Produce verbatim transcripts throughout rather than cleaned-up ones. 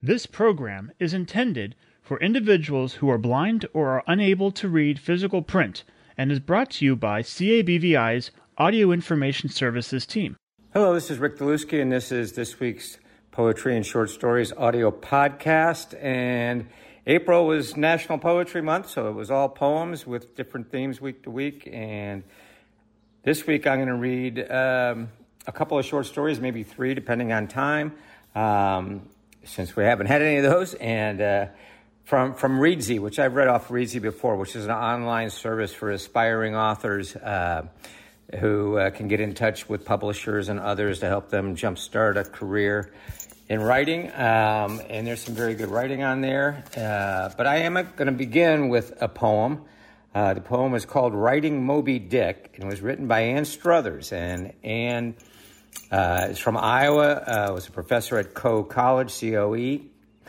This program is intended for individuals who are blind or are unable to read physical print and is brought to you by C A B V I's Audio Information Services team. Hello, this is Rick Delusky, and this is this week's Poetry and Short Stories audio podcast. And April was National Poetry Month, so it was all poems with different themes week to week. And this week I'm going to read um, a couple of short stories, maybe three, depending on time, um, since we haven't had any of those. And uh, from from Readsy, which I've read off Readsy before, which is an online service for aspiring authors uh, who uh, can get in touch with publishers and others to help them jumpstart a career in writing. Um, and there's some very good writing on there. Uh, but I am going to begin with a poem. Uh, the poem is called Writing Moby Dick, and it was written by Ann Struthers. And Ann uh, is from Iowa, uh, was a professor at Coe College, C O E,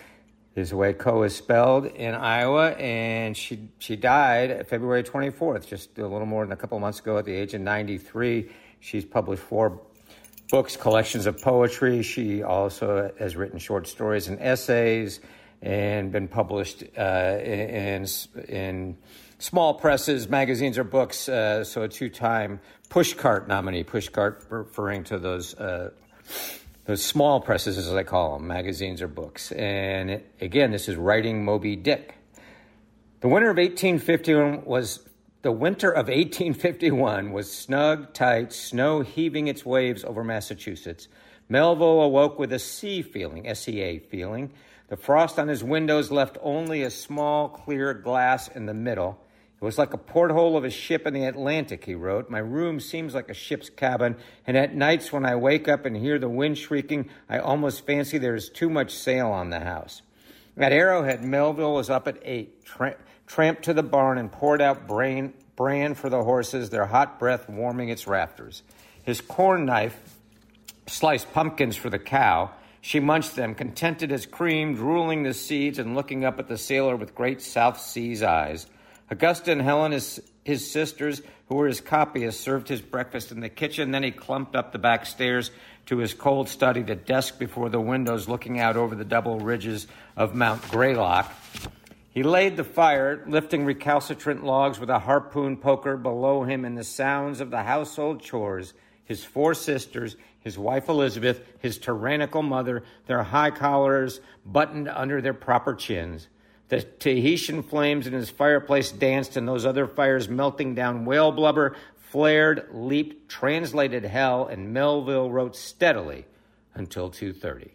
is the way Coe is spelled in Iowa. And she she died February twenty-fourth, just a little more than a couple months ago at the age of ninety-three. She's published four books, collections of poetry. She also has written short stories and essays and been published uh, in, in small presses, magazines, or books. Uh, so a two-time Pushcart nominee. Pushcart referring to those uh, those small presses, as I call them, magazines or books. And it, again, this is Writing Moby Dick. The winter of eighteen fifty-one was the winter of eighteen fifty-one was snug, tight, snow heaving its waves over Massachusetts. Melville awoke with a sea feeling, S E A feeling. The frost on his windows left only a small, clear glass in the middle. It was like a porthole of a ship in the Atlantic, he wrote. My room seems like a ship's cabin, and at nights when I wake up and hear the wind shrieking, I almost fancy there is too much sail on the house. At Arrowhead, Melville was up at eight, tra- tramped to the barn and poured out brain, bran for the horses, their hot breath warming its rafters. His corn knife sliced pumpkins for the cow. She munched them, contented as cream, drooling the seeds and looking up at the sailor with great South Seas eyes. Augusta and Helen, his, his sisters, who were his copyists, served his breakfast in the kitchen. Then he clumped up the back stairs to his cold study, the desk before the windows looking out over the double ridges of Mount Greylock. He laid the fire, lifting recalcitrant logs with a harpoon poker below him, and the sounds of the household chores, his four sisters, his wife Elizabeth, his tyrannical mother, their high collars buttoned under their proper chins. The Tahitian flames in his fireplace danced, and those other fires melting down whale blubber flared, leaped, translated hell, and Melville wrote steadily until two thirty.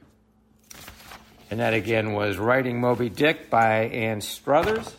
And that again was Writing Moby Dick by Ann Struthers.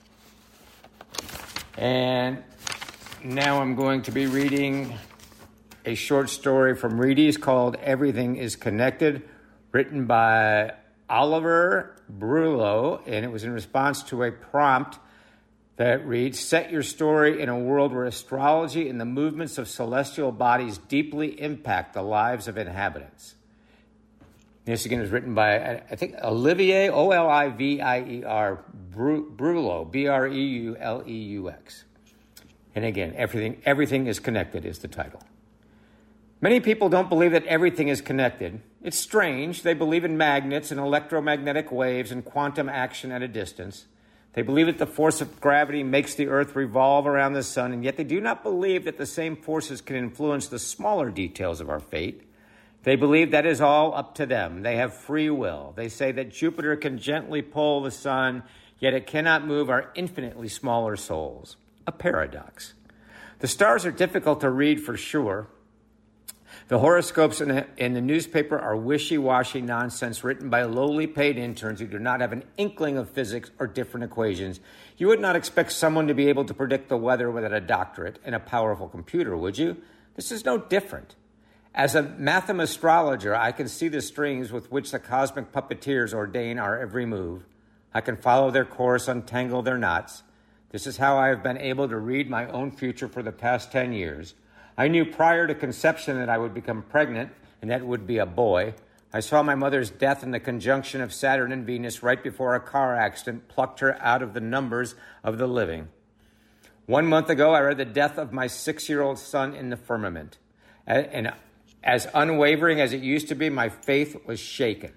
And now I'm going to be reading a short story from Ready's called Everything is Connected, written by Oliver Brullo, and it was in response to a prompt that reads, set your story in a world where astrology and the movements of celestial bodies deeply impact the lives of inhabitants. This again is written by, I think, Olivier, O L I V I E R, Brullo, B R E U L E U X. And again, everything, everything is connected is the title. Many people don't believe that everything is connected. It's strange. They believe in magnets and electromagnetic waves and quantum action at a distance. They believe that the force of gravity makes the earth revolve around the sun, and yet they do not believe that the same forces can influence the smaller details of our fate. They believe that is all up to them. They have free will. They say that Jupiter can gently pull the sun, yet it cannot move our infinitely smaller souls. A paradox. The stars are difficult to read for sure. The horoscopes in the, in the newspaper are wishy-washy nonsense written by lowly paid interns who do not have an inkling of physics or different equations. You would not expect someone to be able to predict the weather without a doctorate and a powerful computer, would you? This is no different. As a mathemastrologer, I can see the strings with which the cosmic puppeteers ordain our every move. I can follow their course, untangle their knots. This is how I have been able to read my own future for the past ten years. I knew prior to conception that I would become pregnant and that it would be a boy. I saw my mother's death in the conjunction of Saturn and Venus right before a car accident plucked her out of the numbers of the living. One month ago, I read the death of my six-year-old son in the firmament. And as unwavering as it used to be, my faith was shaken.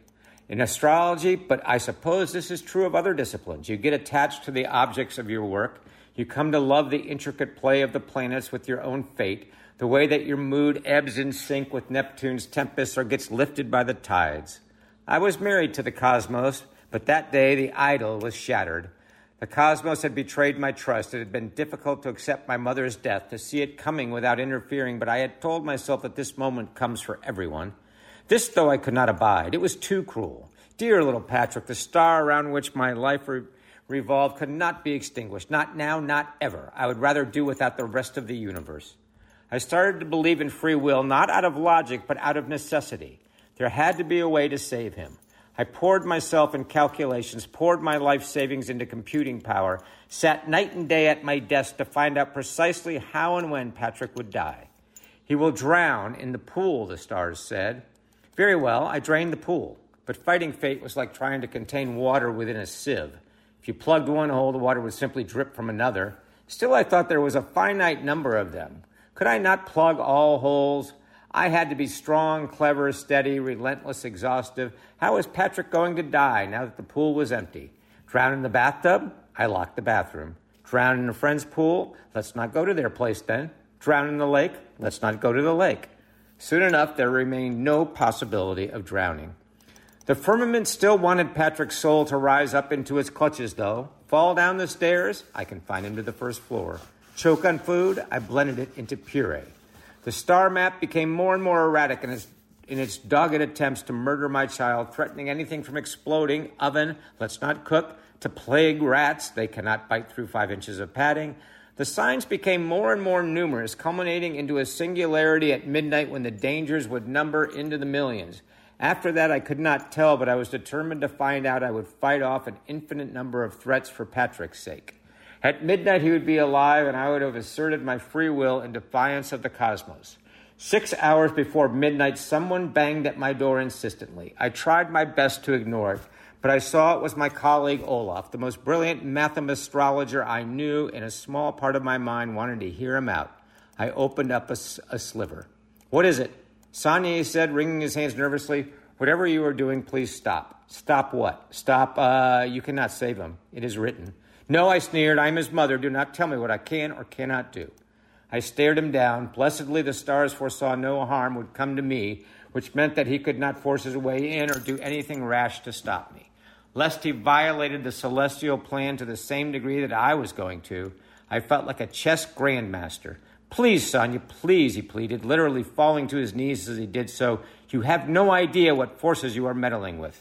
in astrology, but I suppose this is true of other disciplines. You get attached to the objects of your work. You come to love the intricate play of the planets with your own fate, the way that your mood ebbs in sync with Neptune's tempests or gets lifted by the tides. I was married to the cosmos, but that day the idol was shattered. The cosmos had betrayed my trust. It had been difficult to accept my mother's death, to see it coming without interfering, but I had told myself that this moment comes for everyone. This, though, I could not abide. It was too cruel. Dear little Patrick, the star around which my life re- revolved could not be extinguished. Not now, not ever. I would rather do without the rest of the universe. I started to believe in free will, not out of logic, but out of necessity. There had to be a way to save him. I poured myself in calculations, poured my life savings into computing power, sat night and day at my desk to find out precisely how and when Patrick would die. He will drown in the pool, the stars said. Very well, I drained the pool, but fighting fate was like trying to contain water within a sieve. If you plugged one hole, the water would simply drip from another. Still, I thought there was a finite number of them. Could I not plug all holes? I had to be strong, clever, steady, relentless, exhaustive. How was Patrick going to die now that the pool was empty? Drown in the bathtub? I locked the bathroom. Drown in a friend's pool? Let's not go to their place then. Drown in the lake? Let's not go to the lake. Soon enough, there remained no possibility of drowning. The firmament still wanted Patrick's soul to rise up into its clutches, though. Fall down the stairs? I confined him to the first floor. Choke on food? I blended it into puree. The star map became more and more erratic in its, in its dogged attempts to murder my child, threatening anything from exploding, oven, let's not cook, to plague rats, they cannot bite through five inches of padding. The signs became more and more numerous, culminating into a singularity at midnight when the dangers would number into the millions. After that, I could not tell, but I was determined to find out. I would fight off an infinite number of threats for Patrick's sake. At midnight, he would be alive, and I would have asserted my free will in defiance of the cosmos. Six hours before midnight, someone banged at my door insistently. I tried my best to ignore it, but I saw it was my colleague Olaf, the most brilliant mathemastrologer I knew, and a small part of my mind wanted to hear him out. I opened up a, a sliver. What is it? Sonia, he said, wringing his hands nervously. Whatever you are doing, please stop. Stop what? Stop, uh, you cannot save him. It is written. No, I sneered, I am his mother. Do not tell me what I can or cannot do. I stared him down. Blessedly, the stars foresaw no harm would come to me, which meant that he could not force his way in or do anything rash to stop me. Lest he violated the celestial plan to the same degree that I was going to, I felt like a chess grandmaster. Please, Sonia, please, he pleaded, literally falling to his knees as he did so. You have no idea what forces you are meddling with.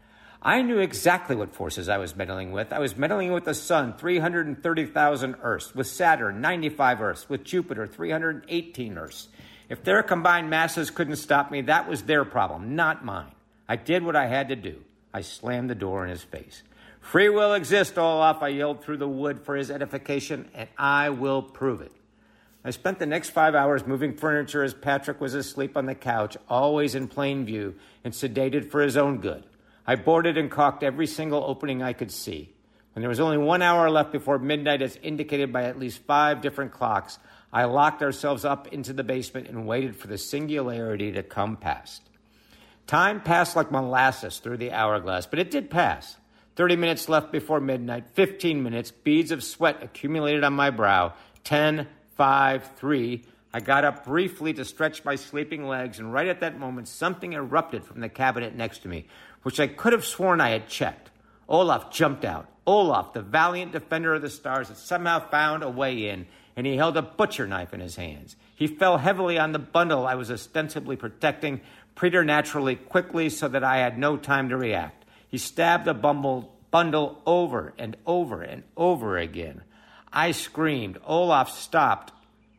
I knew exactly what forces I was meddling with. I was meddling with the sun, three hundred thirty thousand Earths, with Saturn, ninety-five Earths, with Jupiter, three hundred eighteen Earths. If their combined masses couldn't stop me, that was their problem, not mine. I did what I had to do. I slammed the door in his face. Free will exists, Olaf, I yelled through the wood for his edification, and I will prove it. I spent the next five hours moving furniture as Patrick was asleep on the couch, always in plain view, and sedated for his own good. I boarded and caulked every single opening I could see. When there was only one hour left before midnight, as indicated by at least five different clocks, I locked ourselves up into the basement and waited for the singularity to come past. Time passed like molasses through the hourglass, but it did pass. Thirty minutes left before midnight, fifteen minutes, beads of sweat accumulated on my brow, ten, five, three. I got up briefly to stretch my sleeping legs, and right at that moment, something erupted from the cabinet next to me, which I could have sworn I had checked. Olaf jumped out. Olaf, the valiant defender of the stars, had somehow found a way in, and he held a butcher knife in his hands. He fell heavily on the bundle I was ostensibly protecting, preternaturally quickly so that I had no time to react. He stabbed the bumble, bundle over and over and over again. I screamed. Olaf stopped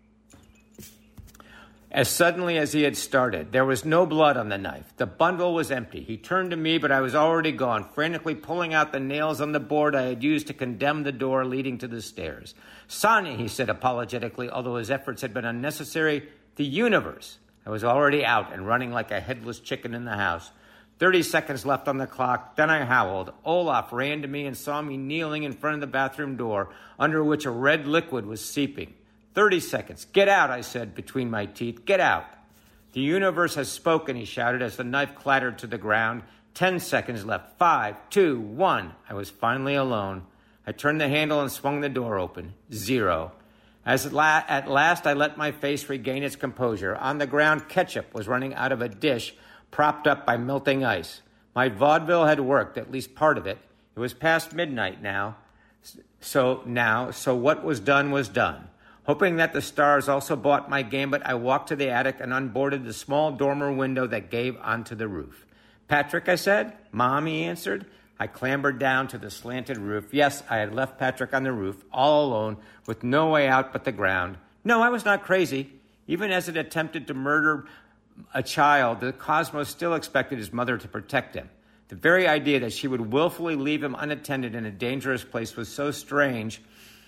as suddenly as he had started. There was no blood on the knife. The bundle was empty. He turned to me, but I was already gone, frantically pulling out the nails on the board I had used to condemn the door leading to the stairs. Sonia, he said apologetically, although his efforts had been unnecessary, the universe. I was already out and running like a headless chicken in the house. Thirty seconds left on the clock. Then I howled. Olaf ran to me and saw me kneeling in front of the bathroom door, under which a red liquid was seeping. Thirty seconds. Get out, I said between my teeth. Get out. The universe has spoken, he shouted as the knife clattered to the ground. Ten seconds left. Five, two, one. I was finally alone. I turned the handle and swung the door open. Zero. As at, la- at last I let my face regain its composure. On the ground, ketchup was running out of a dish propped up by melting ice. My vaudeville had worked, at least part of it. It was past midnight now. So now, so what was done was done. Hoping that the stars also bought my gambit, I walked to the attic and unboarded the small dormer window that gave onto the roof. Patrick, I said. Mom, he answered. I clambered down to the slanted roof. Yes, I had left Patrick on the roof, all alone, with no way out but the ground. No, I was not crazy. Even as it attempted to murder a child, the cosmos still expected his mother to protect him. The very idea that she would willfully leave him unattended in a dangerous place was so strange,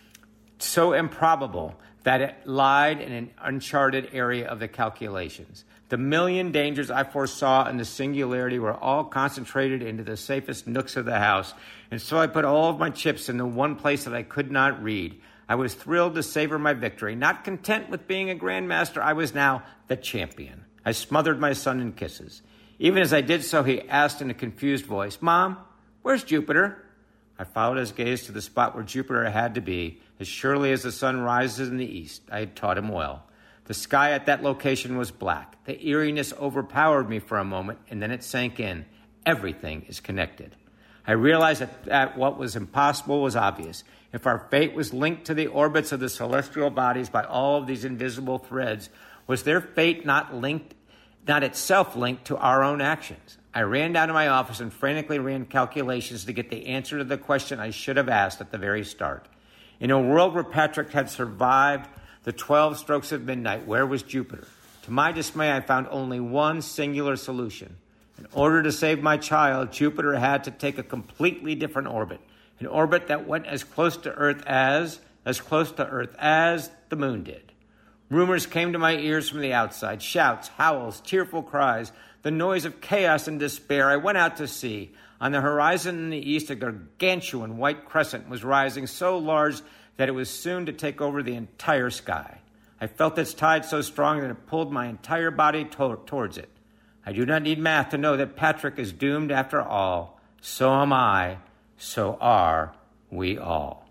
so improbable, that it lied in an uncharted area of the calculations. The million dangers I foresaw in the singularity were all concentrated into the safest nooks of the house, and so I put all of my chips in the one place that I could not read. I was thrilled to savor my victory. Not content with being a grandmaster, I was now the champion. I smothered my son in kisses. Even as I did so, he asked in a confused voice, Mom, where's Jupiter? I followed his gaze to the spot where Jupiter had to be. As surely as the sun rises in the east, I had taught him well. The sky at that location was black. The eeriness overpowered me for a moment, and then it sank in. Everything is connected. I realized that, that what was impossible was obvious. If our fate was linked to the orbits of the celestial bodies by all of these invisible threads, was their fate not linked, not itself linked to our own actions? I ran down to my office and frantically ran calculations to get the answer to the question I should have asked at the very start. In a world where Patrick had survived the twelve strokes of midnight, where was Jupiter? To my dismay, I found only one singular solution. In order to save my child, Jupiter had to take a completely different orbit, an orbit that went as close to Earth as, as close to Earth as the moon did. Rumors came to my ears from the outside, shouts, howls, tearful cries, the noise of chaos and despair. I went out to sea. On the horizon in the east, a gargantuan white crescent was rising so large that it was soon to take over the entire sky. I felt its tide so strong that it pulled my entire body to- towards it. I do not need math to know that Patrick is doomed after all. So am I. So are we all.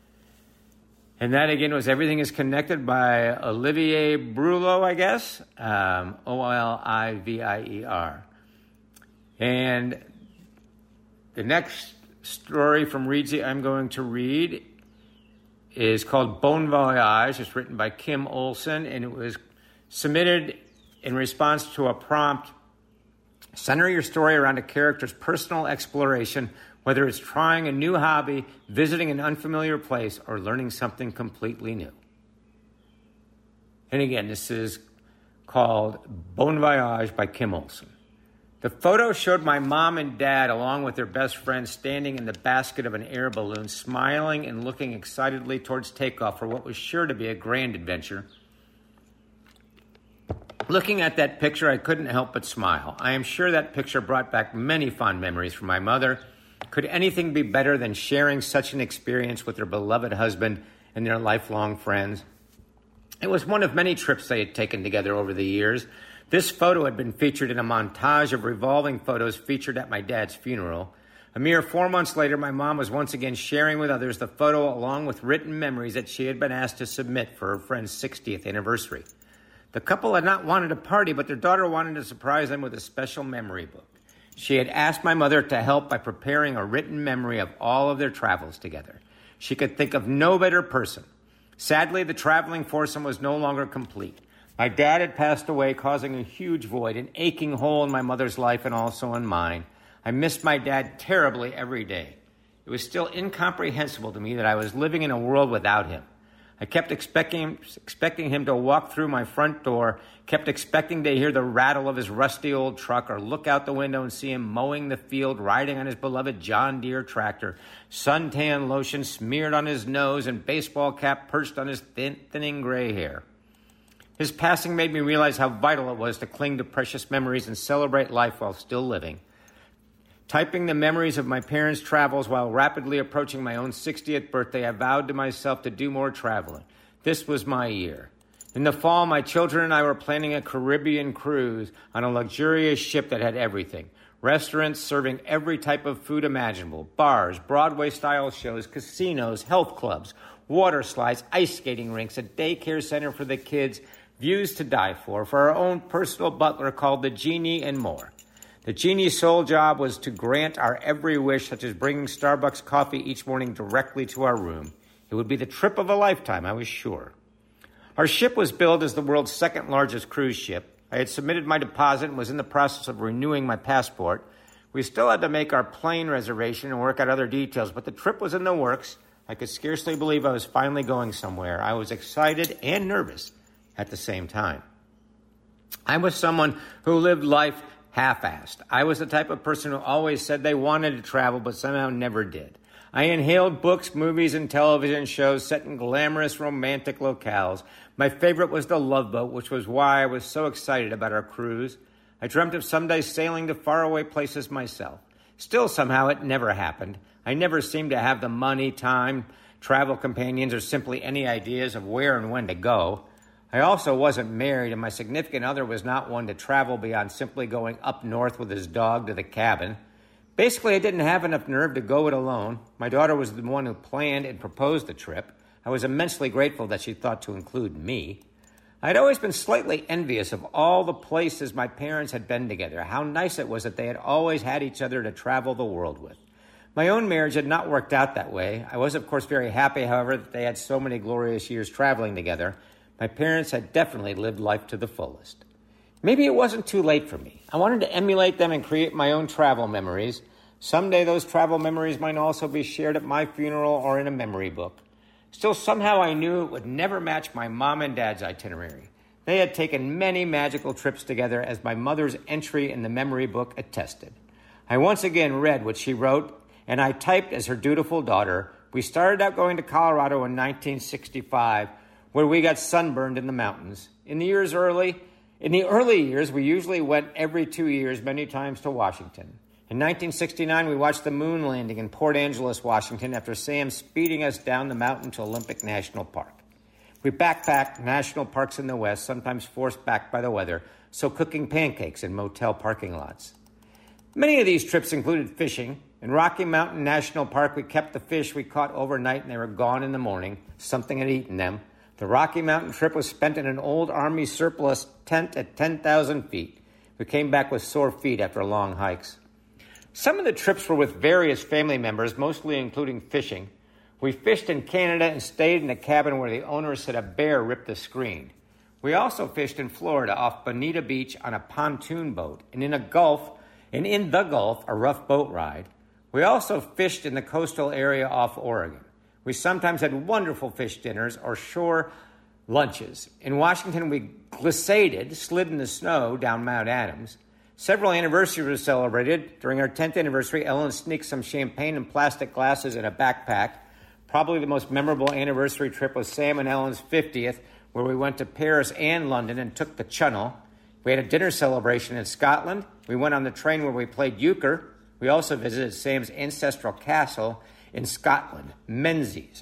And that, again, was Everything is Connected by Olivier Brulot, I guess. Um, O L I V I E R. And the next story from Reedsy I'm going to read is called Bon Voyage. It's written by Kim Olson, and it was submitted in response to a prompt. Center your story around a character's personal exploration, whether it's trying a new hobby, visiting an unfamiliar place, or learning something completely new. And again, this is called Bon Voyage by Kim Olson. The photo showed my mom and dad, along with their best friend, standing in the basket of an air balloon, smiling and looking excitedly towards takeoff for what was sure to be a grand adventure. Looking at that picture, I couldn't help but smile. I am sure that picture brought back many fond memories for my mother. Could anything be better than sharing such an experience with their beloved husband and their lifelong friends? It was one of many trips they had taken together over the years. This photo had been featured in a montage of revolving photos featured at my dad's funeral. A mere four months later, my mom was once again sharing with others the photo along with written memories that she had been asked to submit for her friend's sixtieth anniversary. The couple had not wanted a party, but their daughter wanted to surprise them with a special memory book. She had asked my mother to help by preparing a written memory of all of their travels together. She could think of no better person. Sadly, the traveling foursome was no longer complete. My dad had passed away, causing a huge void, an aching hole in my mother's life and also in mine. I missed my dad terribly every day. It was still incomprehensible to me that I was living in a world without him. I kept expecting, expecting him to walk through my front door, kept expecting to hear the rattle of his rusty old truck or look out the window and see him mowing the field, riding on his beloved John Deere tractor, suntan lotion smeared on his nose and baseball cap perched on his thin, thinning gray hair. His passing made me realize how vital it was to cling to precious memories and celebrate life while still living. Typing the memories of my parents' travels while rapidly approaching my own sixtieth birthday, I vowed to myself to do more traveling. This was my year. In the fall, my children and I were planning a Caribbean cruise on a luxurious ship that had everything. Restaurants serving every type of food imaginable. Bars, Broadway-style shows, casinos, health clubs, water slides, ice skating rinks, a daycare center for the kids, views to die for, for our own personal butler called the Genie, and more. The Genie's sole job was to grant our every wish, such as bringing Starbucks coffee each morning directly to our room. It would be the trip of a lifetime, I was sure. Our ship was billed as the world's second largest cruise ship. I had submitted my deposit and was in the process of renewing my passport. We still had to make our plane reservation and work out other details, but the trip was in the works. I could scarcely believe I was finally going somewhere. I was excited and nervous at the same time. I was someone who lived life half-assed. I was the type of person who always said they wanted to travel, but somehow never did. I inhaled books, movies, and television shows set in glamorous, romantic locales. My favorite was the Love Boat, which was why I was so excited about our cruise. I dreamt of someday sailing to faraway places myself. Still, somehow, it never happened. I never seemed to have the money, time, travel companions, or simply any ideas of where and when to go. I also wasn't married, and my significant other was not one to travel beyond simply going up north with his dog to the cabin. Basically, I didn't have enough nerve to go it alone. My daughter was the one who planned and proposed the trip. I was immensely grateful that she thought to include me. I had always been slightly envious of all the places my parents had been together, how nice it was that they had always had each other to travel the world with. My own marriage had not worked out that way. I was, of course, very happy, however, that they had so many glorious years traveling together. My parents had definitely lived life to the fullest. Maybe it wasn't too late for me. I wanted to emulate them and create my own travel memories. Someday those travel memories might also be shared at my funeral or in a memory book. Still, somehow I knew it would never match my mom and dad's itinerary. They had taken many magical trips together, as my mother's entry in the memory book attested. I once again read what she wrote, and I typed as her dutiful daughter. We started out going to Colorado in nineteen sixty-five, where we got sunburned in the mountains. In the years early, in the early years, we usually went every two years, many times to Washington. In nineteen sixty-nine, we watched the moon landing in Port Angeles, Washington, after Sam speeding us down the mountain to Olympic National Park. We backpacked national parks in the West, sometimes forced back by the weather, so cooking pancakes in motel parking lots. Many of these trips included fishing. In Rocky Mountain National Park, we kept the fish we caught overnight, and they were gone in the morning. Something had eaten them. The Rocky Mountain trip was spent in an old Army surplus tent at ten thousand feet. We came back with sore feet after long hikes. Some of the trips were with various family members, mostly including fishing. We fished in Canada and stayed in a cabin where the owner said a bear ripped the screen. We also fished in Florida off Bonita Beach on a pontoon boat, and in a Gulf, and in the Gulf, a rough boat ride. We also fished in the coastal area off Oregon. We sometimes had wonderful fish dinners or shore lunches. In Washington, we glissaded, slid in the snow down Mount Adams. Several anniversaries were celebrated. During our tenth anniversary, Ellen sneaked some champagne in plastic glasses in a backpack. Probably the most memorable anniversary trip was Sam and Ellen's fiftieth, where we went to Paris and London and took the Channel. We had a dinner celebration in Scotland. We went on the train where we played euchre. We also visited Sam's ancestral castle in Scotland, Menzies.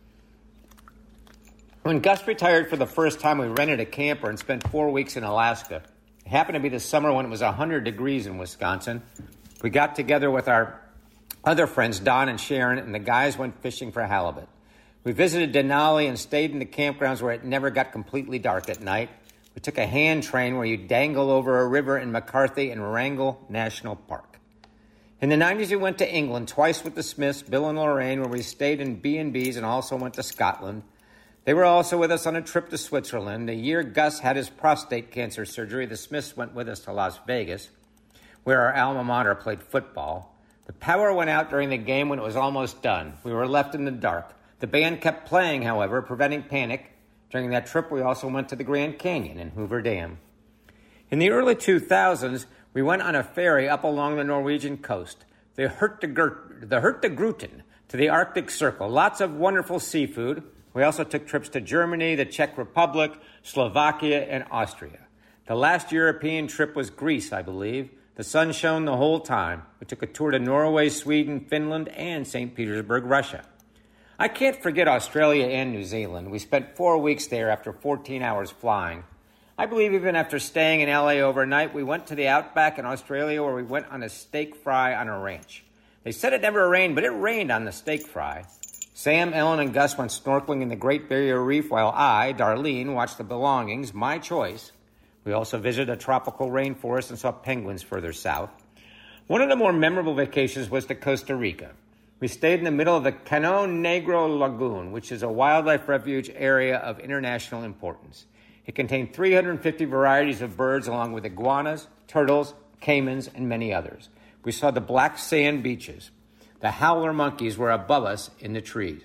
When Gus retired for the first time, we rented a camper and spent four weeks in Alaska. It happened to be the summer when it was one hundred degrees in Wisconsin. We got together with our other friends, Don and Sharon, and the guys went fishing for halibut. We visited Denali and stayed in the campgrounds where it never got completely dark at night. We took a hand train where you dangle over a river in McCarthy and Wrangell National Park. In the nineties, we went to England, twice with the Smiths, Bill and Lorraine, where we stayed in B and B's and also went to Scotland. They were also with us on a trip to Switzerland. The year Gus had his prostate cancer surgery, the Smiths went with us to Las Vegas, where our alma mater played football. The power went out during the game when it was almost done. We were left in the dark. The band kept playing, however, preventing panic. During that trip, we also went to the Grand Canyon and Hoover Dam. In the early two thousands, we went on a ferry up along the Norwegian coast, the Hurtigruten, to the Arctic Circle. Lots of wonderful seafood. We also took trips to Germany, the Czech Republic, Slovakia, and Austria. The last European trip was Greece, I believe. The sun shone the whole time. We took a tour to Norway, Sweden, Finland, and Saint Petersburg, Russia. I can't forget Australia and New Zealand. We spent four weeks there after fourteen hours flying. I believe even after staying in L A overnight, we went to the outback in Australia where we went on a steak fry on a ranch. They said it never rained, but it rained on the steak fry. Sam, Ellen, and Gus went snorkeling in the Great Barrier Reef while I, Darlene, watched The Belongings, my choice. We also visited a tropical rainforest and saw penguins further south. One of the more memorable vacations was to Costa Rica. We stayed in the middle of the Cano Negro Lagoon, which is a wildlife refuge area of international importance. It contained three hundred fifty varieties of birds along with iguanas, turtles, caimans, and many others. We saw the black sand beaches. The howler monkeys were above us in the trees.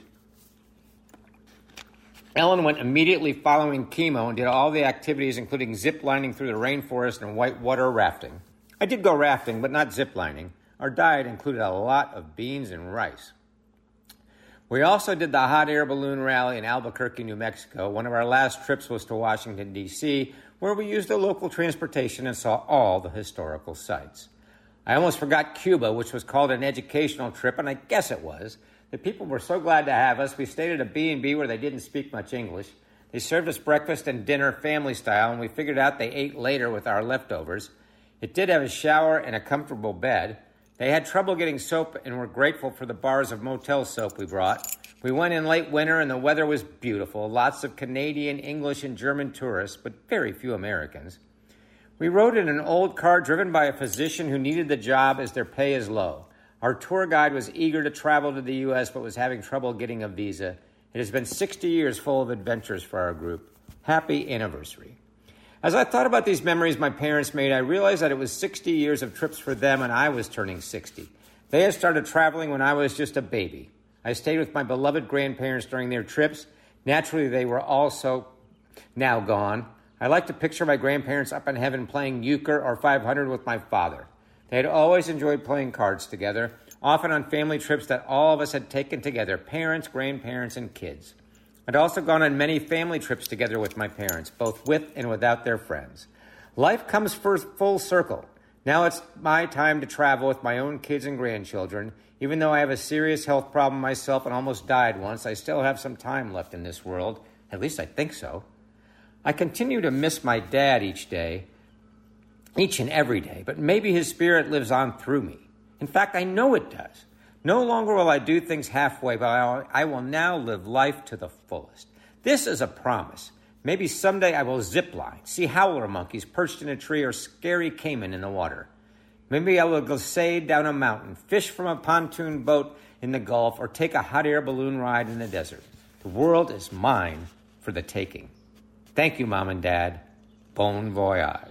Ellen went immediately following chemo and did all the activities, including zip lining through the rainforest and whitewater rafting. I did go rafting, but not zip lining. Our diet included a lot of beans and rice. We also did the hot air balloon rally in Albuquerque, New Mexico. One of our last trips was to Washington, D C, where we used the local transportation and saw all the historical sites. I almost forgot Cuba, which was called an educational trip, and I guess it was. The people were so glad to have us. We stayed at a B and B where they didn't speak much English. They served us breakfast and dinner family style, and we figured out they ate later with our leftovers. It did have a shower and a comfortable bed. They had trouble getting soap and were grateful for the bars of motel soap we brought. We went in late winter and the weather was beautiful. Lots of Canadian, English, and German tourists, but very few Americans. We rode in an old car driven by a physician who needed the job as their pay is low. Our tour guide was eager to travel to the U S but was having trouble getting a visa. It has been sixty years full of adventures for our group. Happy anniversary. As I thought about these memories my parents made, I realized that it was sixty years of trips for them and I was turning sixty. They had started traveling when I was just a baby. I stayed with my beloved grandparents during their trips. Naturally, they were also now gone. I like to picture my grandparents up in heaven playing euchre or five hundred with my father. They had always enjoyed playing cards together, often on family trips that all of us had taken together, parents, grandparents, and kids. I'd also gone on many family trips together with my parents, both with and without their friends. Life comes full circle. Now it's my time to travel with my own kids and grandchildren. Even though I have a serious health problem myself and almost died once, I still have some time left in this world. At least I think so. I continue to miss my dad each day, each and every day, but maybe his spirit lives on through me. In fact, I know it does. No longer will I do things halfway, but I will now live life to the fullest. This is a promise. Maybe someday I will zip line, see howler monkeys perched in a tree or scary caiman in the water. Maybe I will glissade down a mountain, fish from a pontoon boat in the Gulf, or take a hot air balloon ride in the desert. The world is mine for the taking. Thank you, Mom and Dad. Bon voyage.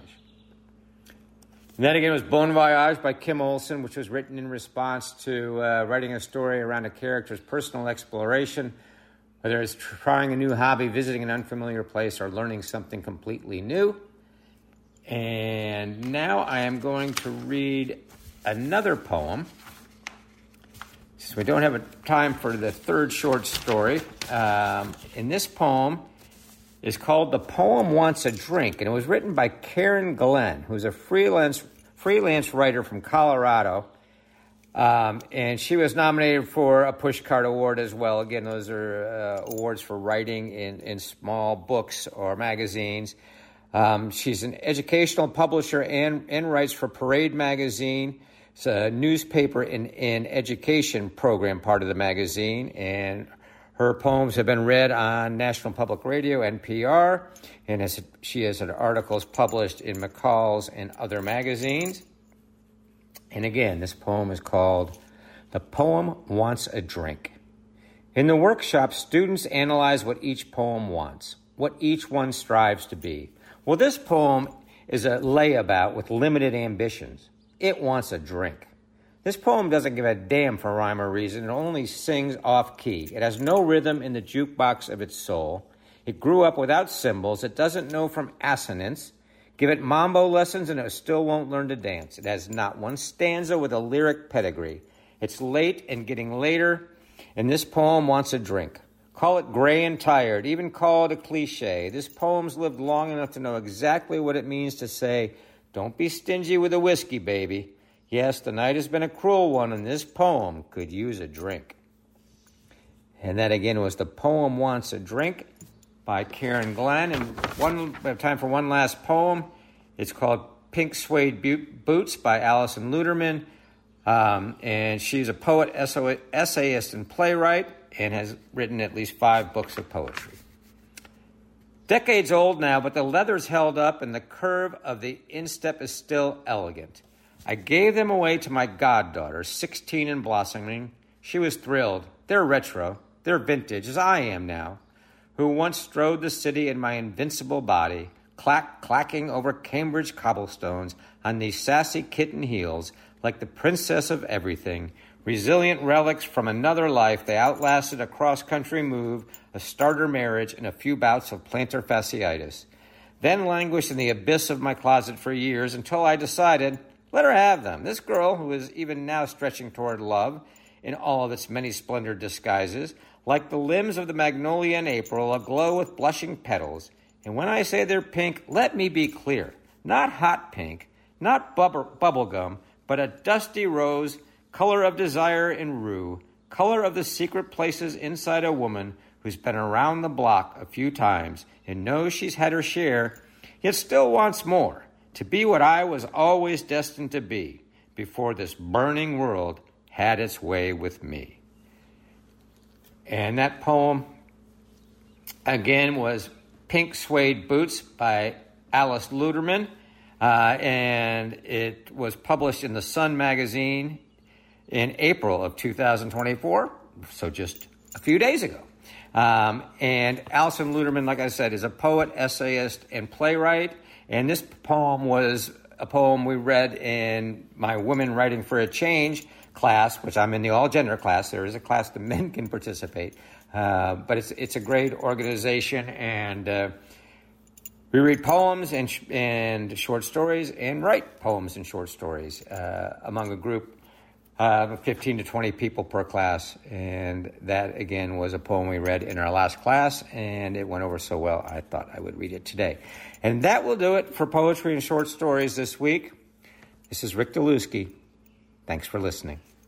And that again was Bon Voyage by Kim Olson, which was written in response to uh, writing a story around a character's personal exploration, whether it's trying a new hobby, visiting an unfamiliar place, or learning something completely new. And now I am going to read another poem. Since we don't have a time for the third short story, um, in this poem is called The Poem Wants a Drink, and it was written by Karen Glenn, who's a freelance freelance writer from Colorado, um, and she was nominated for a Pushcart Award as well. Again, those are uh, awards for writing in, in small books or magazines. Um, she's an educational publisher and, and writes for Parade Magazine. It's a newspaper and, and education program part of the magazine, and her poems have been read on National Public Radio, N P R, and has, she has had articles published in McCall's and other magazines. And again, this poem is called The Poem Wants a Drink. In the workshop, students analyze what each poem wants, what each one strives to be. Well, this poem is a layabout with limited ambitions. It wants a drink. This poem doesn't give a damn for rhyme or reason. It only sings off-key. It has no rhythm in the jukebox of its soul. It grew up without symbols. It doesn't know from assonance. Give it mambo lessons and it still won't learn to dance. It has not one stanza with a lyric pedigree. It's late and getting later, and this poem wants a drink. Call it gray and tired, even call it a cliche. This poem's lived long enough to know exactly what it means to say, don't be stingy with a whiskey, baby. Yes, the night has been a cruel one, and this poem could use a drink. And that, again, was The Poem Wants a Drink by Karen Glenn. And one, we have time for one last poem. It's called Pink Suede Boots by Alison Luterman. Um, and she's a poet, essayist, and playwright, and has written at least five books of poetry. Decades old now, but the leather's held up and the curve of the instep is still elegant. I gave them away to my goddaughter, sixteen and blossoming. She was thrilled. They're retro. They're vintage, as I am now, who once strode the city in my invincible body, clack clacking over Cambridge cobblestones on these sassy kitten heels, like the princess of everything. Resilient relics from another life, they outlasted a cross-country move, a starter marriage, and a few bouts of plantar fasciitis. Then languished in the abyss of my closet for years until I decided, let her have them. This girl, who is even now stretching toward love in all of its many splendored disguises, like the limbs of the magnolia in April, aglow with blushing petals. And when I say they're pink, let me be clear. Not hot pink, not bubble, bubble gum, but a dusty rose, color of desire and rue, color of the secret places inside a woman who's been around the block a few times and knows she's had her share, yet still wants more, to be what I was always destined to be before this burning world had its way with me. And that poem, again, was Pink Suede Boots by Alice Luterman. Uh, and it was published in the Sun magazine in April of two thousand twenty-four, so just a few days ago. Um, and Alison Luterman, like I said, is a poet, essayist, and playwright. And this poem was a poem we read in my Women Writing for a Change class, which I'm in the all-gender class. There is a class that men can participate. Uh, but it's it's a great organization, and uh, we read poems and sh- and short stories and write poems and short stories uh, among a group of uh, fifteen to twenty people per class. And that, again, was a poem we read in our last class, and it went over so well I thought I would read it today. And that will do it for Poetry and Short Stories this week. This is Rick Delusky. Thanks for listening.